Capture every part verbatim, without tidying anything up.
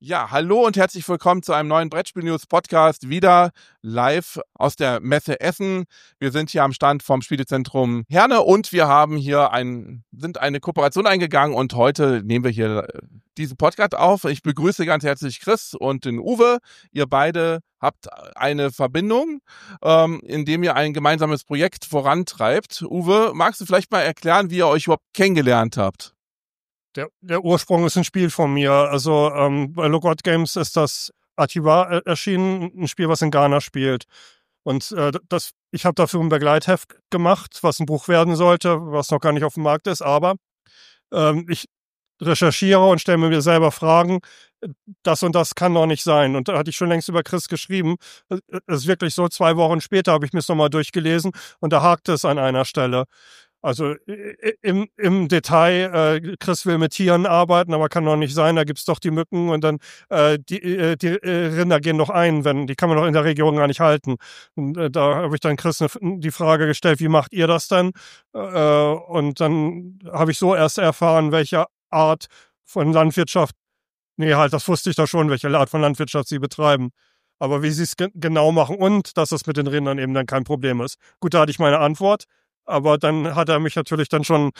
Ja, hallo und herzlich willkommen zu einem neuen Brettspiel-News-Podcast, wieder live aus der Messe Essen. Wir sind hier am Stand vom Spielezentrum Herne und wir haben hier ein, sind eine Kooperation eingegangen und heute nehmen wir hier diesen Podcast auf. Ich begrüße ganz herzlich Chris und den Uwe. Ihr beide habt eine Verbindung, ähm, indem ihr ein gemeinsames Projekt vorantreibt. Uwe, magst du vielleicht mal erklären, wie ihr euch überhaupt kennengelernt habt? Der, der Ursprung ist ein Spiel von mir. Also ähm, bei Lookout Games ist das Atiwa erschienen, ein Spiel, was in Ghana spielt. Und äh, das, ich habe dafür ein Begleitheft gemacht, was ein Buch werden sollte, was noch gar nicht auf dem Markt ist. Aber ähm, ich recherchiere und stelle mir selber Fragen, das und das kann doch nicht sein. Und da hatte ich schon längst über Chris geschrieben. Es ist wirklich so, zwei Wochen später habe ich mir es nochmal durchgelesen und da hakt es an einer Stelle. Also im, im Detail, äh, Chris will mit Tieren arbeiten, aber kann doch nicht sein, da gibt's doch die Mücken und dann äh, die, äh, die äh, Rinder gehen doch ein, wenn die kann man doch in der Region gar nicht halten. Und äh, da habe ich dann Chris ne, die Frage gestellt, wie macht ihr das denn? Äh, und dann habe ich so erst erfahren, welche Art von Landwirtschaft, nee halt, das wusste ich da schon, welche Art von Landwirtschaft sie betreiben. Aber wie sie es ge- genau machen und dass es mit den Rindern eben dann kein Problem ist. Gut, da hatte ich meine Antwort. Aber dann hat er mich natürlich dann schon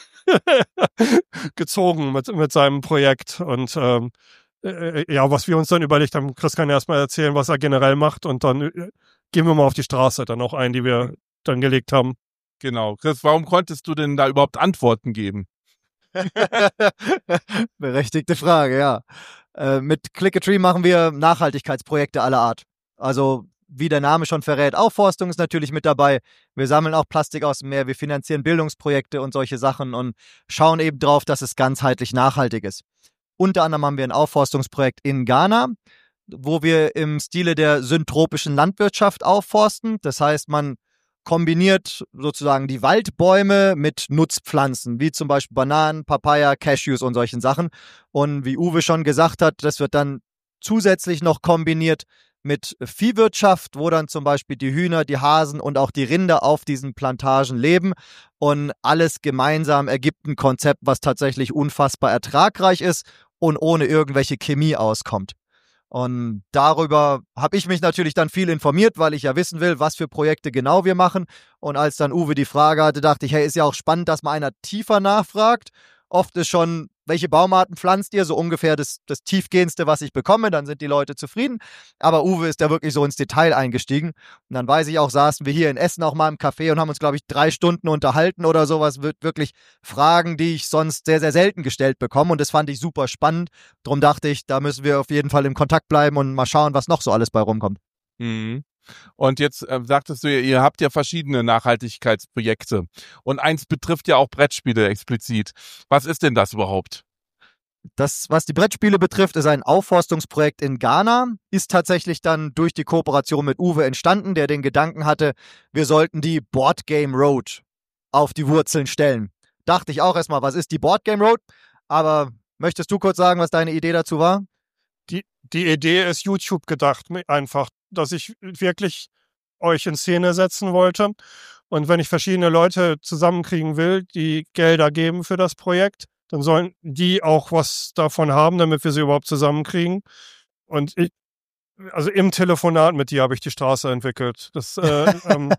gezogen mit, mit seinem Projekt. Und ähm, äh, ja, was wir uns dann überlegt haben, Chris kann erstmal erzählen, was er generell macht. Und dann äh, gehen wir mal auf die Straße dann auch ein, die wir dann gelegt haben. Genau. Chris, warum konntest du denn da überhaupt Antworten geben? Berechtigte Frage, ja. Äh, mit Click-a-Tree machen wir Nachhaltigkeitsprojekte aller Art. Also wie der Name schon verrät, Aufforstung ist natürlich mit dabei. Wir sammeln auch Plastik aus dem Meer, wir finanzieren Bildungsprojekte und solche Sachen und schauen eben drauf, dass es ganzheitlich nachhaltig ist. Unter anderem haben wir ein Aufforstungsprojekt in Ghana, wo wir im Stile der syntropischen Landwirtschaft aufforsten. Das heißt, man kombiniert sozusagen die Waldbäume mit Nutzpflanzen, wie zum Beispiel Bananen, Papaya, Cashews und solchen Sachen. Und wie Uwe schon gesagt hat, das wird dann zusätzlich noch kombiniert mit Viehwirtschaft, wo dann zum Beispiel die Hühner, die Hasen und auch die Rinder auf diesen Plantagen leben und alles gemeinsam ergibt ein Konzept, was tatsächlich unfassbar ertragreich ist und ohne irgendwelche Chemie auskommt. Und darüber habe ich mich natürlich dann viel informiert, weil ich ja wissen will, was für Projekte genau wir machen. Und als dann Uwe die Frage hatte, dachte ich, hey, ist ja auch spannend, dass mal einer tiefer nachfragt. Oft ist schon, welche Baumarten pflanzt ihr? So ungefähr das, das tiefgehendste, was ich bekomme. Dann sind die Leute zufrieden. Aber Uwe ist da wirklich so ins Detail eingestiegen. Und dann weiß ich auch, saßen wir hier in Essen auch mal im Café und haben uns, glaube ich, drei Stunden unterhalten oder sowas. Wird wirklich Fragen, die ich sonst sehr, sehr selten gestellt bekomme. Und das fand ich super spannend. Darum dachte ich, da müssen wir auf jeden Fall im Kontakt bleiben und mal schauen, was noch so alles bei rumkommt. Mhm. Und jetzt äh, sagtest du, ihr habt ja verschiedene Nachhaltigkeitsprojekte und eins betrifft ja auch Brettspiele explizit. Was ist denn das überhaupt? Das, was die Brettspiele betrifft, ist ein Aufforstungsprojekt in Ghana, ist tatsächlich dann durch die Kooperation mit Uwe entstanden, der den Gedanken hatte, wir sollten die Board Game Road auf die Wurzeln stellen. Dachte ich auch erstmal, was ist die Board Game Road? Aber möchtest du kurz sagen, was deine Idee dazu war? Die, die Idee ist YouTube gedacht, einfach, dass ich wirklich euch in Szene setzen wollte. Und wenn ich verschiedene Leute zusammenkriegen will, die Gelder geben für das Projekt, dann sollen die auch was davon haben, damit wir sie überhaupt zusammenkriegen. Und ich, also im Telefonat mit dir habe ich die Straße entwickelt. Das, äh, ähm,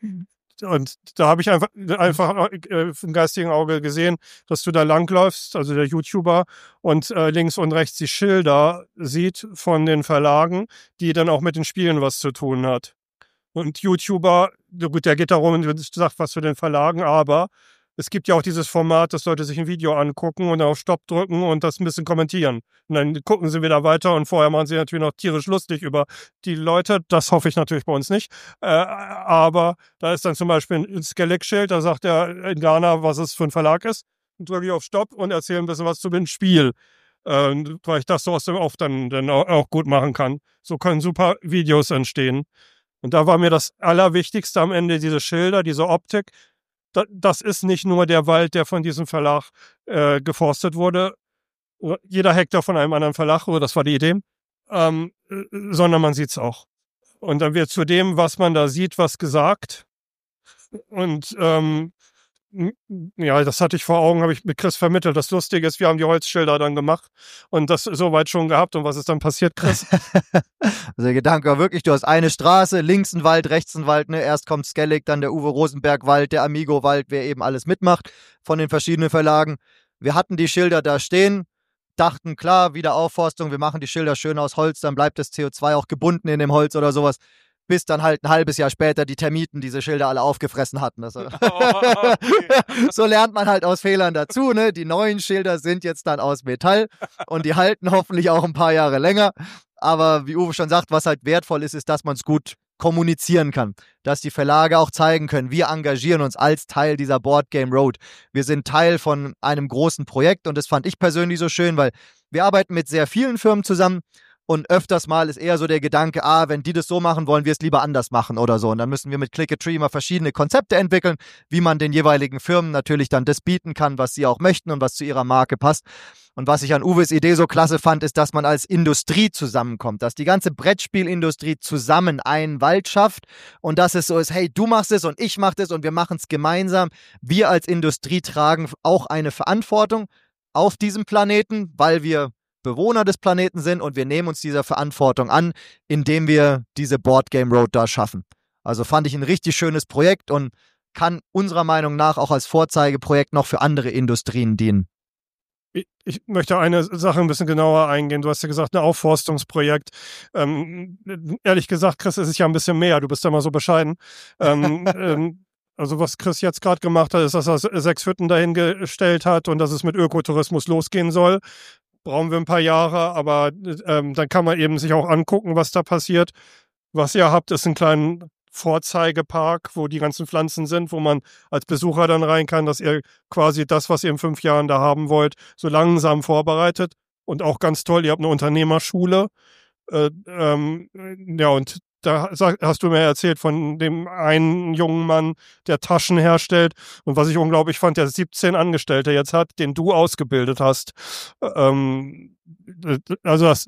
und da habe ich einfach, einfach äh, im geistigen Auge gesehen, dass du da langläufst, also der YouTuber, und äh, links und rechts die Schilder sieht von den Verlagen, die dann auch mit den Spielen was zu tun hat. Und YouTuber, gut, der geht darum und sagt was zu den Verlagen, aber es gibt ja auch dieses Format, dass Leute sich ein Video angucken und auf Stopp drücken und das ein bisschen kommentieren. Und dann gucken sie wieder weiter und vorher machen sie natürlich noch tierisch lustig über die Leute. Das hoffe ich natürlich bei uns nicht. Äh, aber da ist dann zum Beispiel ein Skellig-Schild, da sagt er in Ghana, was es für ein Verlag ist. Und drücke ich auf Stopp und erzähle ein bisschen was zu dem Spiel. Äh, weil ich das so aus dem Off dann, dann auch gut machen kann. So können super Videos entstehen. Und da war mir das Allerwichtigste am Ende diese Schilder, diese Optik. Das ist nicht nur der Wald, der von diesem Verlag äh, geforstet wurde. Jeder Hektar von einem anderen Verlag, oder das war die Idee, ähm, sondern man sieht es auch. Und dann wird zu dem, was man da sieht, was gesagt. Und ähm, Ja, das hatte ich vor Augen, habe ich mit Chris vermittelt. Das Lustige ist, wir haben die Holzschilder dann gemacht und das soweit schon gehabt. Und was ist dann passiert, Chris? Also der Gedanke war wirklich, du hast eine Straße, links ein Wald, rechts ein Wald, ne? Erst kommt Skellig, dann der Uwe Rosenberg Wald, der Amigo Wald, wer eben alles mitmacht von den verschiedenen Verlagen. Wir hatten die Schilder da stehen, dachten, klar, Wiederaufforstung, wir machen die Schilder schön aus Holz, dann bleibt das C O zwei auch gebunden in dem Holz oder sowas. Bis dann halt ein halbes Jahr später die Termiten diese Schilder alle aufgefressen hatten. Das, oh, okay. So lernt man halt aus Fehlern dazu. Ne? Die neuen Schilder sind jetzt dann aus Metall und die halten hoffentlich auch ein paar Jahre länger. Aber wie Uwe schon sagt, was halt wertvoll ist, ist, dass man es gut kommunizieren kann. Dass die Verlage auch zeigen können, wir engagieren uns als Teil dieser Board Game Road. Wir sind Teil von einem großen Projekt und das fand ich persönlich so schön, weil wir arbeiten mit sehr vielen Firmen zusammen. Und öfters mal ist eher so der Gedanke, ah, wenn die das so machen, wollen wir es lieber anders machen oder so. Und dann müssen wir mit Click a Tree mal verschiedene Konzepte entwickeln, wie man den jeweiligen Firmen natürlich dann das bieten kann, was sie auch möchten und was zu ihrer Marke passt. Und was ich an Uwes Idee so klasse fand, ist, dass man als Industrie zusammenkommt, dass die ganze Brettspielindustrie zusammen einen Wald schafft und dass es so ist, hey, du machst es und ich mach das und wir machen es gemeinsam. Wir als Industrie tragen auch eine Verantwortung auf diesem Planeten, weil wir Bewohner des Planeten sind und wir nehmen uns dieser Verantwortung an, indem wir diese Board Game Road da schaffen. Also fand ich ein richtig schönes Projekt und kann unserer Meinung nach auch als Vorzeigeprojekt noch für andere Industrien dienen. Ich, ich möchte eine Sache ein bisschen genauer eingehen. Du hast ja gesagt, ein Aufforstungsprojekt. Ähm, ehrlich gesagt, Chris, ist es ja ein bisschen mehr. Du bist ja mal so bescheiden. ähm, ähm, Also was Chris jetzt gerade gemacht hat, ist, dass er sechs Hütten dahingestellt hat und dass es mit Ökotourismus losgehen soll. Brauchen wir ein paar Jahre, aber ähm, dann kann man eben sich auch angucken, was da passiert. Was ihr habt, ist ein kleiner Vorzeigepark, wo die ganzen Pflanzen sind, wo man als Besucher dann rein kann, dass ihr quasi das, was ihr in fünf Jahren da haben wollt, so langsam vorbereitet. Und auch ganz toll, ihr habt eine Unternehmerschule. Äh, ähm, ja, und da hast du mir erzählt von dem einen jungen Mann, der Taschen herstellt. Und was ich unglaublich fand, der siebzehn Angestellte jetzt hat, den du ausgebildet hast. Ähm, also das,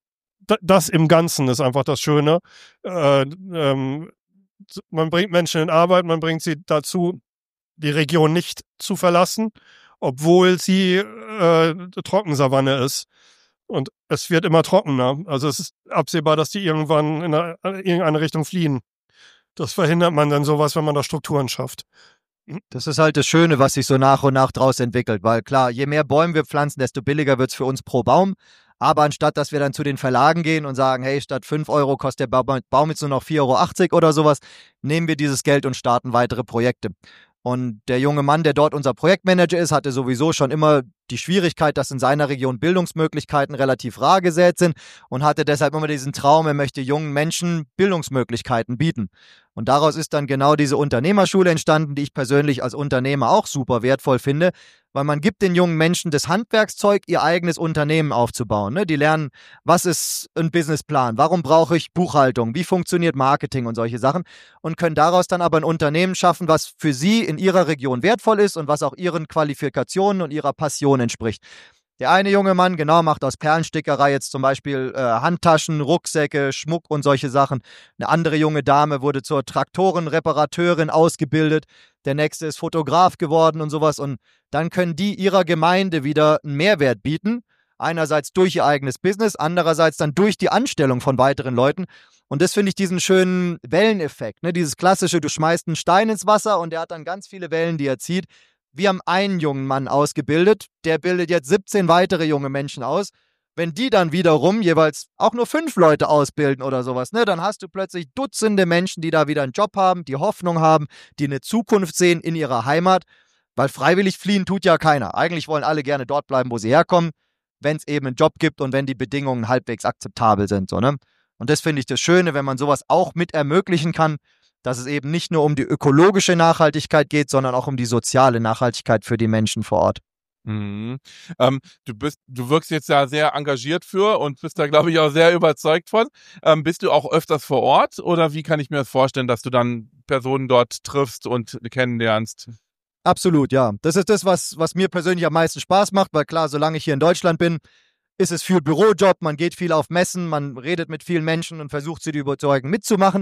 das im Ganzen ist einfach das Schöne. Äh, ähm, man bringt Menschen in Arbeit, man bringt sie dazu, die Region nicht zu verlassen, obwohl sie äh, Trockensavanne ist. Und es wird immer trockener. Also es ist absehbar, dass die irgendwann in eine, in irgendeine Richtung fliehen. Das verhindert man dann sowas, wenn man da Strukturen schafft. Das ist halt das Schöne, was sich so nach und nach draus entwickelt. Weil klar, je mehr Bäume wir pflanzen, desto billiger wird es für uns pro Baum. Aber anstatt, dass wir dann zu den Verlagen gehen und sagen, hey, statt fünf Euro kostet der Baum jetzt nur noch vier Euro achtzig oder sowas, nehmen wir dieses Geld und starten weitere Projekte. Und der junge Mann, der dort unser Projektmanager ist, hatte sowieso schon immer die Schwierigkeit, dass in seiner Region Bildungsmöglichkeiten relativ rar gesät sind und hatte deshalb immer diesen Traum, er möchte jungen Menschen Bildungsmöglichkeiten bieten. Und daraus ist dann genau diese Unternehmerschule entstanden, die ich persönlich als Unternehmer auch super wertvoll finde, weil man gibt den jungen Menschen das Handwerkszeug, ihr eigenes Unternehmen aufzubauen. Ne? Die lernen, was ist ein Businessplan, warum brauche ich Buchhaltung, wie funktioniert Marketing und solche Sachen und können daraus dann aber ein Unternehmen schaffen, was für sie in ihrer Region wertvoll ist und was auch ihren Qualifikationen und ihrer Passion entspricht. Der eine junge Mann, genau, macht aus Perlenstickerei jetzt zum Beispiel äh, Handtaschen, Rucksäcke, Schmuck und solche Sachen. Eine andere junge Dame wurde zur Traktorenreparateurin ausgebildet. Der nächste ist Fotograf geworden und sowas. Und dann können die ihrer Gemeinde wieder einen Mehrwert bieten. Einerseits durch ihr eigenes Business, andererseits dann durch die Anstellung von weiteren Leuten. Und das finde ich diesen schönen Welleneffekt, ne? Dieses klassische, du schmeißt einen Stein ins Wasser und der hat dann ganz viele Wellen, die er zieht. Wir haben einen jungen Mann ausgebildet, der bildet jetzt siebzehn weitere junge Menschen aus. Wenn die dann wiederum jeweils auch nur fünf Leute ausbilden oder sowas, ne, dann hast du plötzlich Dutzende Menschen, die da wieder einen Job haben, die Hoffnung haben, die eine Zukunft sehen in ihrer Heimat, weil freiwillig fliehen tut ja keiner. Eigentlich wollen alle gerne dort bleiben, wo sie herkommen, wenn es eben einen Job gibt und wenn die Bedingungen halbwegs akzeptabel sind. So, ne? Und das finde ich das Schöne, wenn man sowas auch mit ermöglichen kann, dass es eben nicht nur um die ökologische Nachhaltigkeit geht, sondern auch um die soziale Nachhaltigkeit für die Menschen vor Ort. Mhm. Ähm, du bist, du wirkst jetzt ja sehr engagiert für und bist da, glaube ich, auch sehr überzeugt von. Ähm, bist du auch öfters vor Ort oder wie kann ich mir das vorstellen, dass du dann Personen dort triffst und kennenlernst? Absolut, ja. Das ist das, was, was mir persönlich am meisten Spaß macht, weil klar, solange ich hier in Deutschland bin, ist es viel Bürojob, man geht viel auf Messen, man redet mit vielen Menschen und versucht sie zu überzeugen, mitzumachen.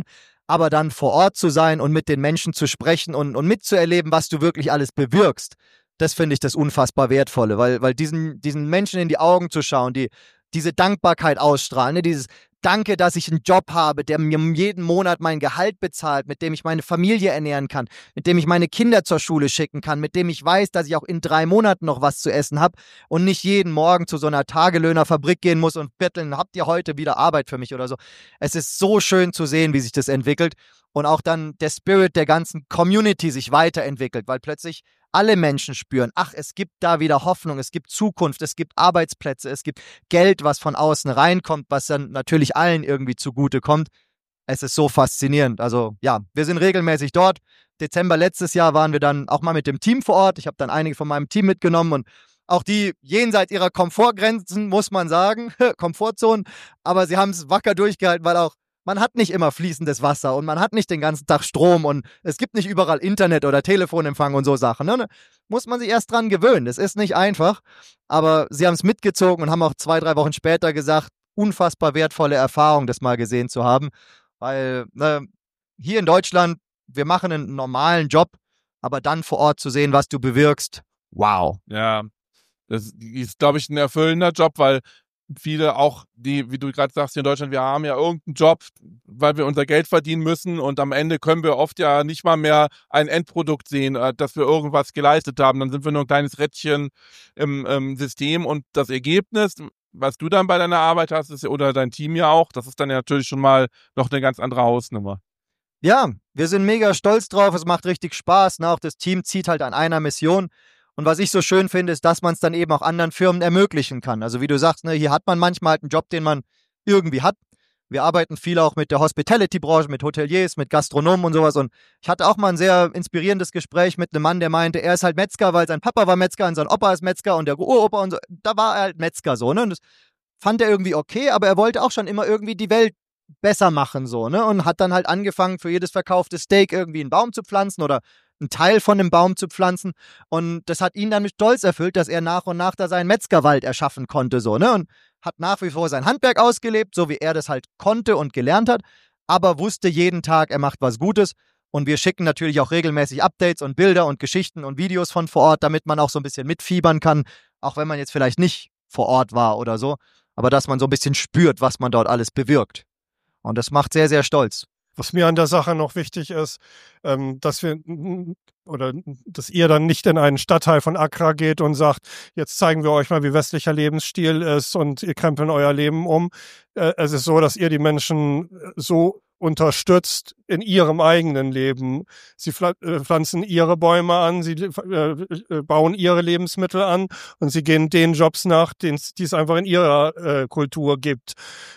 aber dann vor Ort zu sein und mit den Menschen zu sprechen und, und mitzuerleben, was du wirklich alles bewirkst, das finde ich das unfassbar Wertvolle, weil, weil diesen, diesen Menschen in die Augen zu schauen, die diese Dankbarkeit ausstrahlen, ne? Dieses Danke, dass ich einen Job habe, der mir jeden Monat mein Gehalt bezahlt, mit dem ich meine Familie ernähren kann, mit dem ich meine Kinder zur Schule schicken kann, mit dem ich weiß, dass ich auch in drei Monaten noch was zu essen habe und nicht jeden Morgen zu so einer Tagelöhnerfabrik gehen muss und betteln, habt ihr heute wieder Arbeit für mich oder so. Es ist so schön zu sehen, wie sich das entwickelt und auch dann der Spirit der ganzen Community sich weiterentwickelt, weil plötzlich alle Menschen spüren, ach, es gibt da wieder Hoffnung, es gibt Zukunft, es gibt Arbeitsplätze, es gibt Geld, was von außen reinkommt, was dann natürlich allen irgendwie zugute kommt. Es ist so faszinierend. Also ja, wir sind regelmäßig dort. Dezember letztes Jahr waren wir dann auch mal mit dem Team vor Ort. Ich habe dann einige von meinem Team mitgenommen und auch die jenseits ihrer Komfortgrenzen, muss man sagen, Komfortzonen, aber sie haben es wacker durchgehalten, weil auch man hat nicht immer fließendes Wasser und man hat nicht den ganzen Tag Strom und es gibt nicht überall Internet oder Telefonempfang und so Sachen. Ne? Muss man sich erst dran gewöhnen. Das ist nicht einfach, aber sie haben es mitgezogen und haben auch zwei, drei Wochen später gesagt, unfassbar wertvolle Erfahrung, das mal gesehen zu haben, weil ne, hier in Deutschland, wir machen einen normalen Job, aber dann vor Ort zu sehen, was du bewirkst, wow. Ja, das ist, glaube ich, ein erfüllender Job, weil viele auch, die, wie du gerade sagst, hier in Deutschland, wir haben ja irgendeinen Job, weil wir unser Geld verdienen müssen und am Ende können wir oft ja nicht mal mehr ein Endprodukt sehen, dass wir irgendwas geleistet haben. Dann sind wir nur ein kleines Rädchen im, im System und das Ergebnis, was du dann bei deiner Arbeit hast, ist, oder dein Team ja auch, das ist dann ja natürlich schon mal noch eine ganz andere Hausnummer. Ja, wir sind mega stolz drauf, es macht richtig Spaß, ne? Auch das Team zieht halt an einer Mission. Und was ich so schön finde, ist, dass man es dann eben auch anderen Firmen ermöglichen kann. Also wie du sagst, ne, hier hat man manchmal halt einen Job, den man irgendwie hat. Wir arbeiten viel auch mit der Hospitality-Branche, mit Hoteliers, mit Gastronomen und sowas. Und ich hatte auch mal ein sehr inspirierendes Gespräch mit einem Mann, der meinte, er ist halt Metzger, weil sein Papa war Metzger und sein Opa ist Metzger und der Uropa und so. Da war er halt Metzger so, ne? Und das fand er irgendwie okay, aber er wollte auch schon immer irgendwie die Welt besser machen, so, ne? Und hat dann halt angefangen, für jedes verkaufte Steak irgendwie einen Baum zu pflanzen oder einen Teil von einem Baum zu pflanzen. Und das hat ihn dann mit Stolz erfüllt, dass er nach und nach da seinen Metzgerwald erschaffen konnte, so, ne? Und hat nach wie vor sein Handwerk ausgelebt, so wie er das halt konnte und gelernt hat, aber wusste jeden Tag, er macht was Gutes. Und wir schicken natürlich auch regelmäßig Updates und Bilder und Geschichten und Videos von vor Ort, damit man auch so ein bisschen mitfiebern kann, auch wenn man jetzt vielleicht nicht vor Ort war oder so, aber dass man so ein bisschen spürt, was man dort alles bewirkt. Und das macht sehr, sehr stolz. Was mir an der Sache noch wichtig ist, ähm, dass wir oder dass ihr dann nicht in einen Stadtteil von Accra geht und sagt, jetzt zeigen wir euch mal, wie westlicher Lebensstil ist und ihr krempeln euer Leben um. Äh, es ist so, dass ihr die Menschen so unterstützt in ihrem eigenen Leben. Sie pflanzen ihre Bäume an, sie äh, bauen ihre Lebensmittel an und sie gehen den Jobs nach, die es einfach in ihrer äh, Kultur gibt.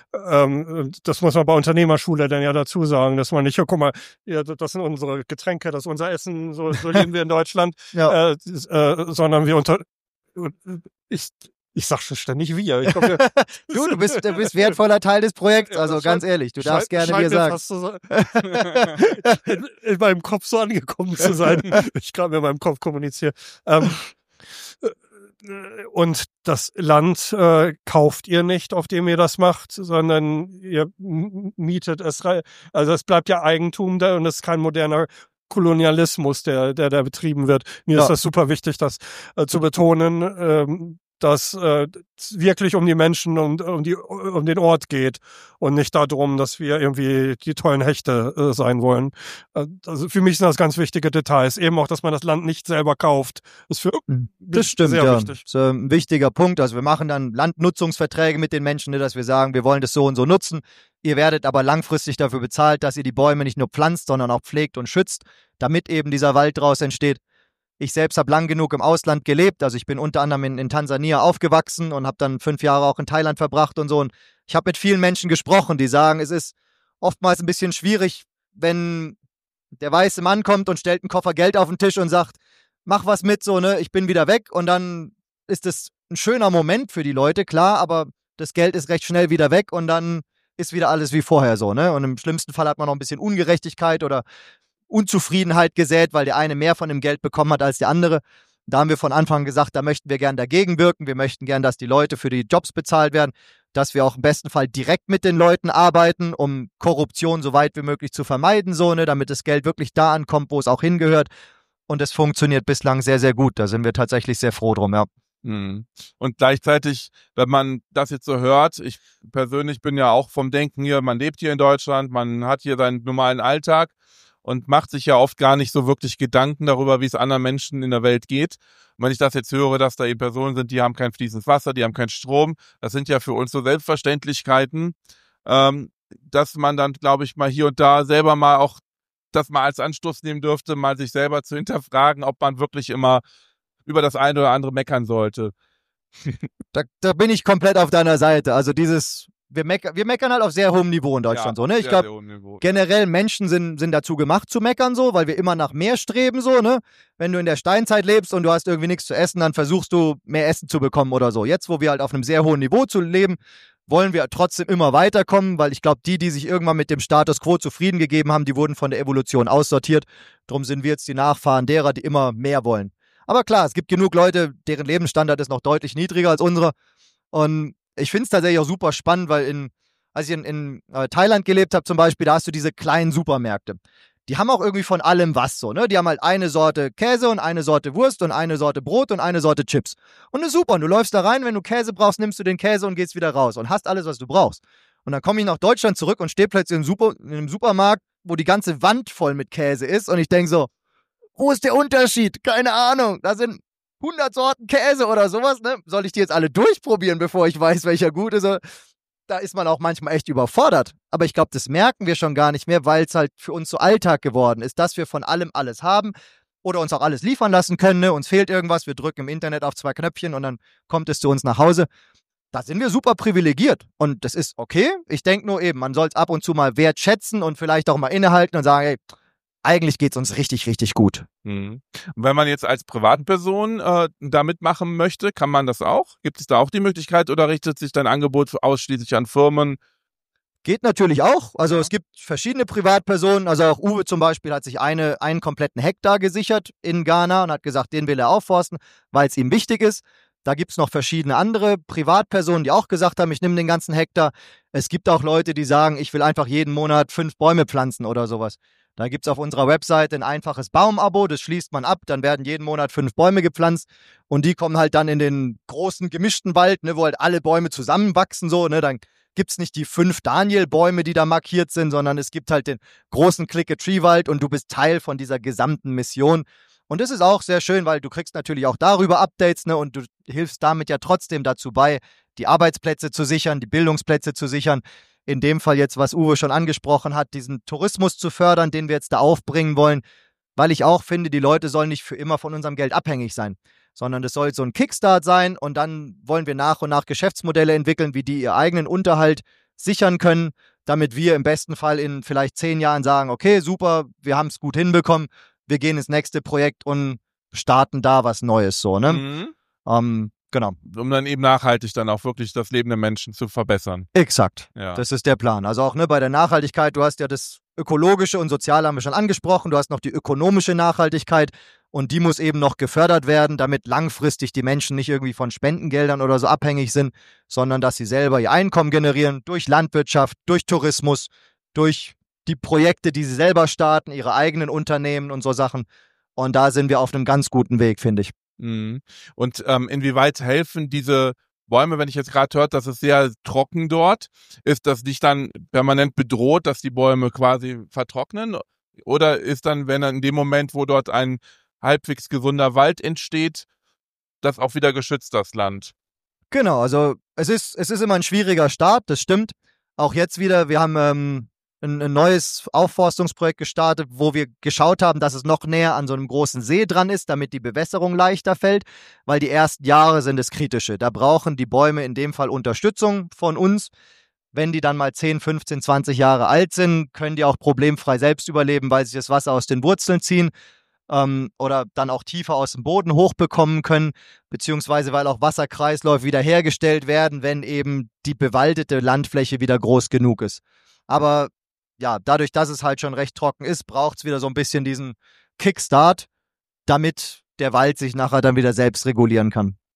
Ähm, das muss man bei Unternehmerschule dann ja dazu sagen, dass man nicht, ja, guck mal, ja, das sind unsere Getränke, das ist unser Essen, so, so leben wir in Deutschland, ja. äh, äh, sondern wir unter... Ich, Ich sag schon ständig wir. Ich glaub, wir du, du bist, du bist wertvoller Teil des Projekts, also ja, ganz ehrlich, du darfst gerne wir sagen. So in, in meinem Kopf so angekommen zu sein. Ich gerade mit meinem Kopf kommuniziere. Ähm, und das Land äh, kauft ihr nicht, auf dem ihr das macht, sondern ihr mietet es rein. Also es bleibt ja Eigentum da und es ist kein moderner Kolonialismus, der, der, der betrieben wird. Mir ja. ist das super wichtig, das äh, zu betonen, ähm, dass äh, es wirklich um die Menschen und um, die, um den Ort geht und nicht darum, dass wir irgendwie die tollen Hechte äh, sein wollen. Äh, also für mich sind das ganz wichtige Details. Eben auch, dass man das Land nicht selber kauft. Das ist für das stimmt, sehr ja. wichtig. Das ist ein wichtiger Punkt. Also wir machen dann Landnutzungsverträge mit den Menschen, dass wir sagen, wir wollen das so und so nutzen. Ihr werdet aber langfristig dafür bezahlt, dass ihr die Bäume nicht nur pflanzt, sondern auch pflegt und schützt, damit eben dieser Wald draus entsteht. Ich selbst habe lang genug im Ausland gelebt, also ich bin unter anderem in, in Tansania aufgewachsen und habe dann fünf Jahre auch in Thailand verbracht und so. Und ich habe mit vielen Menschen gesprochen, die sagen, es ist oftmals ein bisschen schwierig, wenn der weiße Mann kommt und stellt einen Koffer Geld auf den Tisch und sagt, mach was mit, so, ne, ich bin wieder weg. Und dann ist es ein schöner Moment für die Leute, klar, aber das Geld ist recht schnell wieder weg und dann ist wieder alles wie vorher so, ne? Und im schlimmsten Fall hat man noch ein bisschen Ungerechtigkeit oder Unzufriedenheit gesät, weil der eine mehr von dem Geld bekommen hat als der andere. Da haben wir von Anfang an gesagt, da möchten wir gern dagegen wirken. Wir möchten gern, dass die Leute für die Jobs bezahlt werden. dass wir auch im besten Fall direkt mit den Leuten arbeiten, um Korruption so weit wie möglich zu vermeiden, so, ne, damit das Geld wirklich da ankommt, wo es auch hingehört. Und es funktioniert bislang sehr, sehr gut. Da sind wir tatsächlich sehr froh drum, ja. Mhm. Und gleichzeitig, wenn man das jetzt so hört, ich persönlich bin ja auch vom Denken hier, man lebt hier in Deutschland, man hat hier seinen normalen Alltag und macht sich ja oft gar nicht so wirklich Gedanken darüber, wie es anderen Menschen in der Welt geht. Und wenn ich das jetzt höre, dass da eben Personen sind, die haben kein fließendes Wasser, die haben keinen Strom, das sind ja für uns so Selbstverständlichkeiten, ähm, dass man dann, glaube ich, mal hier und da selber mal auch das mal als Anstoß nehmen dürfte, mal sich selber zu hinterfragen, ob man wirklich immer über das eine oder andere meckern sollte. Da, da bin ich komplett auf deiner Seite. Also dieses, wir, meck, wir meckern halt auf sehr hohem Niveau in Deutschland, Ja, so, ne? Ich sehr, sehr glaube, hohem Niveau. generell Menschen sind, sind dazu gemacht zu meckern, so, weil wir immer nach mehr streben, so, ne? Wenn du in der Steinzeit lebst und du hast irgendwie nichts zu essen, dann versuchst du, mehr Essen zu bekommen oder so. Jetzt, wo wir halt auf einem sehr hohen Niveau zu leben, wollen wir trotzdem immer weiterkommen, weil ich glaube, die, die sich irgendwann mit dem Status quo zufrieden gegeben haben, die wurden von der Evolution aussortiert. Drum sind wir jetzt die Nachfahren derer, die immer mehr wollen. Aber klar, es gibt genug Leute, deren Lebensstandard ist noch deutlich niedriger als unsere. Und ich finde es tatsächlich auch super spannend, weil in, als ich in, in äh, Thailand gelebt habe zum Beispiel, da hast du diese kleinen Supermärkte. Die haben auch irgendwie von allem was so, ne? Die haben halt eine Sorte Käse und eine Sorte Wurst und eine Sorte Brot und eine Sorte Chips. Und das ist super. Und du läufst da rein, wenn du Käse brauchst, nimmst du den Käse und gehst wieder raus und hast alles, was du brauchst. Und dann komme ich nach Deutschland zurück und stehe plötzlich in, Super, in einem Supermarkt, wo die ganze Wand voll mit Käse ist. Und ich denke so, wo ist der Unterschied? Keine Ahnung. Da sind hundert Sorten Käse oder sowas, ne? Soll ich die jetzt alle durchprobieren, bevor ich weiß, welcher gut ist? Da ist man auch manchmal echt überfordert. Aber ich glaube, das merken wir schon gar nicht mehr, weil es halt für uns so Alltag geworden ist, dass wir von allem alles haben oder uns auch alles liefern lassen können. Ne? Uns fehlt irgendwas, wir drücken im Internet auf zwei Knöpfchen und dann kommt es zu uns nach Hause. Da sind wir super privilegiert. Und das ist okay. Ich denke nur eben, man soll es ab und zu mal wertschätzen und vielleicht auch mal innehalten und sagen, hey, eigentlich geht's uns richtig, richtig gut. Mhm. Wenn man jetzt als Privatperson äh, da mitmachen möchte, kann man das auch? Gibt es da auch die Möglichkeit oder richtet sich dein Angebot ausschließlich an Firmen? Geht natürlich auch. Also es gibt verschiedene Privatpersonen. Also auch Uwe zum Beispiel hat sich eine, einen kompletten Hektar gesichert in Ghana und hat gesagt, den will er aufforsten, weil es ihm wichtig ist. Da gibt's noch verschiedene andere Privatpersonen, die auch gesagt haben, ich nehme den ganzen Hektar. Es gibt auch Leute, die sagen, ich will einfach jeden Monat fünf Bäume pflanzen oder sowas. Da gibt's auf unserer Webseite ein einfaches Baumabo, das schließt man ab, dann werden jeden Monat fünf Bäume gepflanzt und die kommen halt dann in den großen gemischten Wald, ne, wo halt alle Bäume zusammenwachsen, so, ne, dann gibt's nicht die fünf Daniel-Bäume, die da markiert sind, sondern es gibt halt den großen Click-a-Tree-Wald und du bist Teil von dieser gesamten Mission. Und das ist auch sehr schön, weil du kriegst natürlich auch darüber Updates, ne, und du hilfst damit ja trotzdem dazu bei, die Arbeitsplätze zu sichern, die Bildungsplätze zu sichern. In dem Fall jetzt, was Uwe schon angesprochen hat, diesen Tourismus zu fördern, den wir jetzt da aufbringen wollen, weil ich auch finde, die Leute sollen nicht für immer von unserem Geld abhängig sein, sondern das soll so ein Kickstart sein und dann wollen wir nach und nach Geschäftsmodelle entwickeln, wie die ihr eigenen Unterhalt sichern können, damit wir im besten Fall in vielleicht zehn Jahren sagen, okay, super, wir haben es gut hinbekommen, wir gehen ins nächste Projekt und starten da was Neues, so, ne? Mhm. Ähm, genau. Um dann eben nachhaltig dann auch wirklich das Leben der Menschen zu verbessern. Exakt. Ja. Das ist der Plan. Also auch ne, bei der Nachhaltigkeit, du hast ja das ökologische und soziale haben wir schon angesprochen, du hast noch die ökonomische Nachhaltigkeit und die muss eben noch gefördert werden, damit langfristig die Menschen nicht irgendwie von Spendengeldern oder so abhängig sind, sondern dass sie selber ihr Einkommen generieren durch Landwirtschaft, durch Tourismus, durch die Projekte, die sie selber starten, ihre eigenen Unternehmen und so Sachen. Und da sind wir auf einem ganz guten Weg, finde ich. Mhm. Und ähm, inwieweit helfen diese Bäume, wenn ich jetzt gerade hört, dass es sehr trocken dort ist, das nicht dann permanent bedroht, dass die Bäume quasi vertrocknen? Oder ist dann, wenn dann in dem Moment, wo dort ein halbwegs gesunder Wald entsteht, das auch wieder geschützt, das Land? Genau, also es ist, es ist immer ein schwieriger Start, das stimmt. Auch jetzt wieder, wir haben ähm, ein, ein neues Aufforstungsprojekt gestartet, wo wir geschaut haben, dass es noch näher an so einem großen See dran ist, damit die Bewässerung leichter fällt, weil die ersten Jahre sind das Kritische. Da brauchen die Bäume in dem Fall Unterstützung von uns. Wenn die dann mal zehn, fünfzehn, zwanzig Jahre alt sind, können die auch problemfrei selbst überleben, weil sie das Wasser aus den Wurzeln ziehen ähm, oder dann auch tiefer aus dem Boden hochbekommen können, beziehungsweise weil auch Wasserkreisläufe wiederhergestellt werden, wenn eben die bewaldete Landfläche wieder groß genug ist. Aber ja, dadurch, dass es halt schon recht trocken ist, braucht es wieder so ein bisschen diesen Kickstart, damit der Wald sich nachher dann wieder selbst regulieren kann.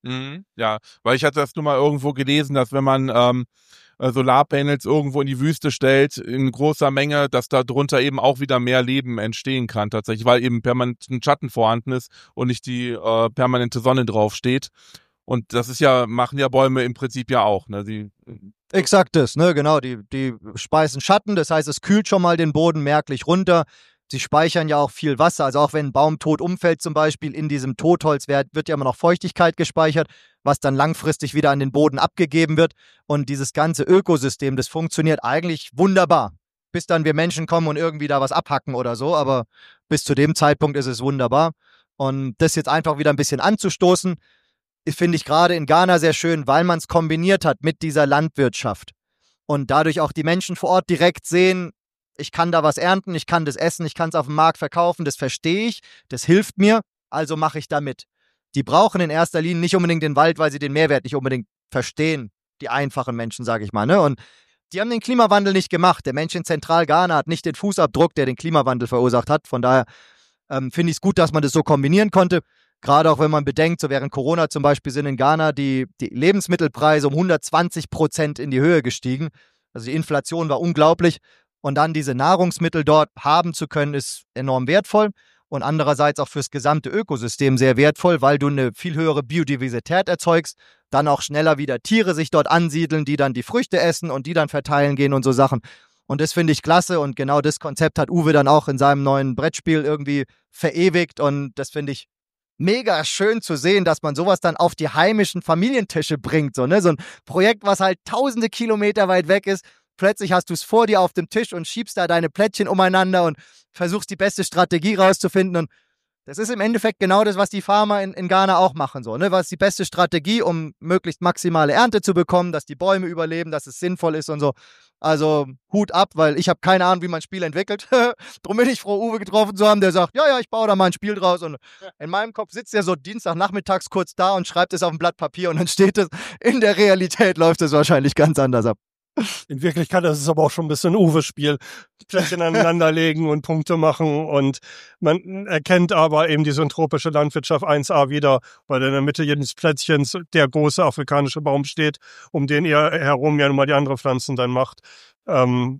Mhm. Ja, weil ich hatte das nur mal irgendwo gelesen, dass wenn man ähm, Solarpanels irgendwo in die Wüste stellt, in großer Menge, dass da drunter eben auch wieder mehr Leben entstehen kann tatsächlich, weil eben permanent ein Schatten vorhanden ist und nicht die äh, permanente Sonne drauf steht. Und das ist ja, machen ja Bäume im Prinzip ja auch, ne? Die, Exakt das, ne, genau. Die, die speisen Schatten, das heißt, es kühlt schon mal den Boden merklich runter. Sie speichern ja auch viel Wasser, also auch wenn ein Baum tot umfällt zum Beispiel, in diesem Totholz wird, wird ja immer noch Feuchtigkeit gespeichert, was dann langfristig wieder an den Boden abgegeben wird. Und dieses ganze Ökosystem, das funktioniert eigentlich wunderbar. Bis dann wir Menschen kommen und irgendwie da was abhacken oder so, aber bis zu dem Zeitpunkt ist es wunderbar. Und das jetzt einfach wieder ein bisschen anzustoßen, finde ich gerade in Ghana sehr schön, weil man es kombiniert hat mit dieser Landwirtschaft. Und dadurch auch die Menschen vor Ort direkt sehen, ich kann da was ernten, ich kann das essen, ich kann es auf dem Markt verkaufen, das verstehe ich, das hilft mir, also mache ich da mit. Die brauchen in erster Linie nicht unbedingt den Wald, weil sie den Mehrwert nicht unbedingt verstehen, die einfachen Menschen, sage ich mal. Ne? Und die haben den Klimawandel nicht gemacht. Der Mensch in Zentral-Ghana hat nicht den Fußabdruck, der den Klimawandel verursacht hat. Von daher ähm, finde ich es gut, dass man das so kombinieren konnte. Gerade auch wenn man bedenkt, so während Corona zum Beispiel sind in Ghana die, die Lebensmittelpreise um hundertzwanzig Prozent in die Höhe gestiegen. Also die Inflation war unglaublich. Und dann diese Nahrungsmittel dort haben zu können, ist enorm wertvoll. Und andererseits auch fürs gesamte Ökosystem sehr wertvoll, weil du eine viel höhere Biodiversität erzeugst, dann auch schneller wieder Tiere sich dort ansiedeln, die dann die Früchte essen und die dann verteilen gehen und so Sachen. Und das finde ich klasse und genau das Konzept hat Uwe dann auch in seinem neuen Brettspiel irgendwie verewigt und das finde ich mega schön zu sehen, dass man sowas dann auf die heimischen Familientische bringt. So, ne? So ein Projekt, was halt tausende Kilometer weit weg ist. Plötzlich hast du es vor dir auf dem Tisch und schiebst da deine Plättchen umeinander und versuchst die beste Strategie rauszufinden. Und das ist im Endeffekt genau das, was die Farmer in, in Ghana auch machen. So, ne? Was ist die beste Strategie, um möglichst maximale Ernte zu bekommen, dass die Bäume überleben, dass es sinnvoll ist und so. Also Hut ab, weil ich habe keine Ahnung, wie man ein Spiel entwickelt. Darum bin ich froh, Uwe getroffen zu haben, der sagt, ja, ja, ich baue da mal ein Spiel draus. Und in meinem Kopf sitzt er so Dienstagnachmittags kurz da und schreibt es auf ein Blatt Papier und dann steht es, in der Realität läuft es wahrscheinlich ganz anders ab. In Wirklichkeit ist es aber auch schon ein bisschen Uwe-Spiel. Plättchen aneinanderlegen und Punkte machen und man erkennt aber eben die syntropische Landwirtschaft eins a wieder, weil in der Mitte jedes Plättchens der große afrikanische Baum steht, um den ihr herum ja nun mal die anderen Pflanzen dann macht. Ähm,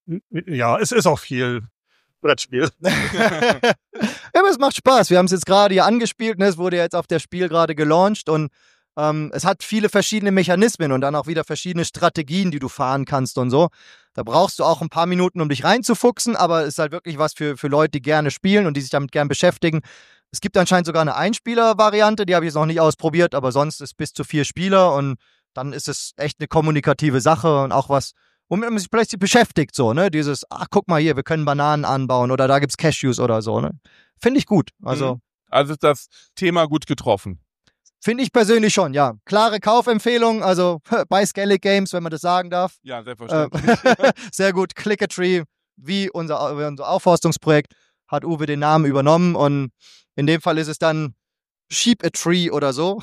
ja, es ist auch viel Brettspiel. Ja, aber es macht Spaß. Wir haben es jetzt gerade hier angespielt, ne? Es wurde jetzt auf der Spiel gerade gelauncht und Ähm, es hat viele verschiedene Mechanismen und dann auch wieder verschiedene Strategien, die du fahren kannst und so. Da brauchst du auch ein paar Minuten, um dich reinzufuchsen, aber es ist halt wirklich was für, für Leute, die gerne spielen und die sich damit gern beschäftigen. Es gibt anscheinend sogar eine Einspieler-Variante, die habe ich jetzt noch nicht ausprobiert, aber sonst ist bis zu vier Spieler und dann ist es echt eine kommunikative Sache und auch was, womit man sich plötzlich beschäftigt, so, ne? Dieses, ach, guck mal hier, wir können Bananen anbauen oder da gibt's Cashews oder so, ne? Finde ich gut. Also, also ist das Thema gut getroffen. Finde ich persönlich schon, ja. Klare Kaufempfehlung, also bei Skellig Games, wenn man das sagen darf. Ja, selbstverständlich. Äh, sehr gut. Click-a-Tree, wie unser, unser Aufforstungsprojekt, hat Uwe den Namen übernommen und in dem Fall ist es dann Sheep a Tree oder so.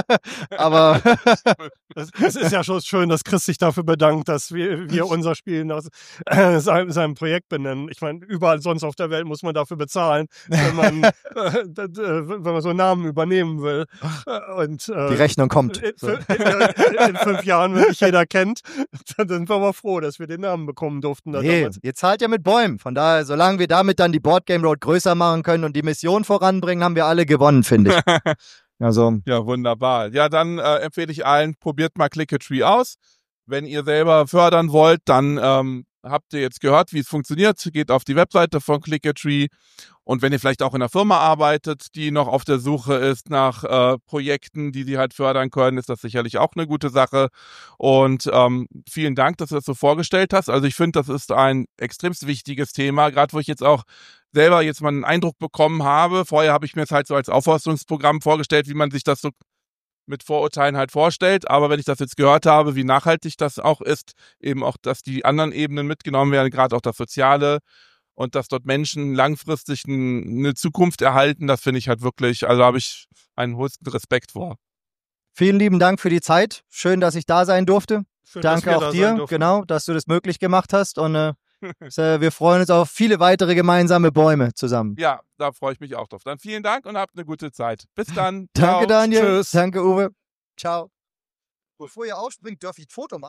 Aber es, es ist ja schon schön, dass Chris sich dafür bedankt, dass wir, wir unser Spiel nach äh, seinem, seinem Projekt benennen. Ich meine, überall sonst auf der Welt muss man dafür bezahlen, wenn man, äh, wenn man so Namen übernehmen will. Und, äh, die Rechnung kommt. In, in, in fünf Jahren, wenn mich jeder kennt, dann sind wir aber froh, dass wir den Namen bekommen durften. Nee, ihr zahlt ja mit Bäumen. Von daher, solange wir damit dann die Board Game Road größer machen können und die Mission voranbringen, haben wir alle gewonnen, finde ich. Also. Ja, wunderbar. Ja, dann äh, empfehle ich allen, probiert mal Click-a-Tree aus. Wenn ihr selber fördern wollt, dann ähm, habt ihr jetzt gehört, wie es funktioniert. Geht auf die Webseite von Click-a-Tree. Und wenn ihr vielleicht auch in einer Firma arbeitet, die noch auf der Suche ist nach äh, Projekten, die sie halt fördern können, ist das sicherlich auch eine gute Sache. Und ähm, vielen Dank, dass du das so vorgestellt hast. Also ich finde, das ist ein extremst wichtiges Thema, gerade wo ich jetzt auch selber jetzt mal einen Eindruck bekommen habe. Vorher habe ich mir es halt so als Aufforstungsprogramm vorgestellt, wie man sich das so mit Vorurteilen halt vorstellt. Aber wenn ich das jetzt gehört habe, wie nachhaltig das auch ist, eben auch, dass die anderen Ebenen mitgenommen werden, gerade auch das Soziale und dass dort Menschen langfristig ein, eine Zukunft erhalten, das finde ich halt wirklich, also habe ich einen höchsten Respekt vor. Vielen lieben Dank für die Zeit. Schön, dass ich da sein durfte. Schön, Danke auch dir, genau, dass du das möglich gemacht hast und äh, wir freuen uns auf viele weitere gemeinsame Bäume zusammen. Ja, da freue ich mich auch drauf. Dann vielen Dank und habt eine gute Zeit. Bis dann. Danke, Ciao. Daniel. Tschüss. Danke, Uwe. Ciao. Bevor ihr aufspringt, darf ich ein Foto machen.